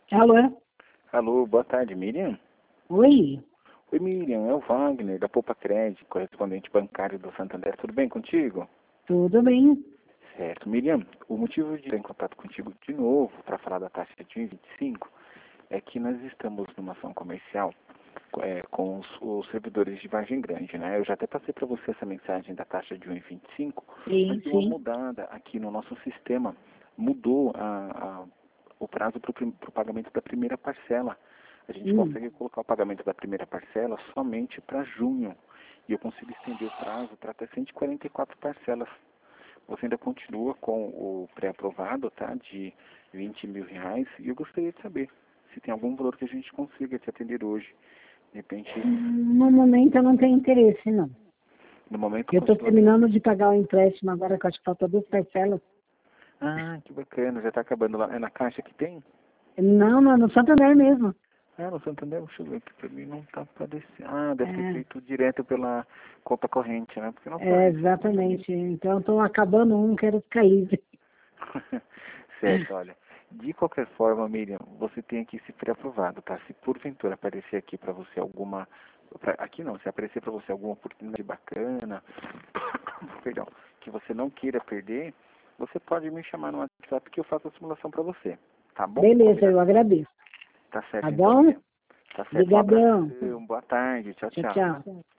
Alô? Alô, boa tarde, Miriam. Oi? Oi, Miriam, é o Wagner, da Poupa Crédito, correspondente bancário do Santander. Tudo bem contigo? Tudo bem? Certo. Miriam, o motivo de estar em contato contigo de novo para falar da taxa de 1,25 é que nós estamos numa ação comercial com os servidores de Vargem Grande, né? Eu já até passei para você essa mensagem da taxa de 1,25, Sim, mas deu uma sim. mudada aqui no nosso sistema. Mudou o prazo para o pagamento da primeira parcela. A gente Hum. consegue colocar o pagamento da primeira parcela somente para junho. E eu consigo estender o prazo para até 144 parcelas. Você ainda continua com o pré-aprovado, tá? De R$ 20.000. E eu gostaria de saber se tem algum valor que a gente consiga te atender hoje. De repente, No momento eu não tenho interesse, não. no momento Eu estou continua. terminando de pagar o empréstimo agora, que eu acho que falta 2 parcelas. Ah, que bacana. Já está acabando lá. É na Caixa que tem? Não, no Santander mesmo. Ah, no Santander, deixa eu ver aqui. Para mim não está aparecendo. Ah, deve ter É, feito direto pela conta corrente, né? Porque não faz. exatamente. Então eu estou acabando um, quero ficar livre. Certo, olha. De qualquer forma, Miriam, você tem aqui se pré-aprovado, tá? Se porventura aparecer aqui para você alguma... aqui não, se aparecer para você alguma oportunidade bacana, perdão, que você não queira perder, você pode me chamar no WhatsApp que eu faço a simulação para você. Tá bom? Beleza, eu Combinado? agradeço. Tá Tá certo então, bom? Miriam. Tá certo. Um abraço. Obrigadão. Boa tarde. Tchau, Tchau, tchau. tchau.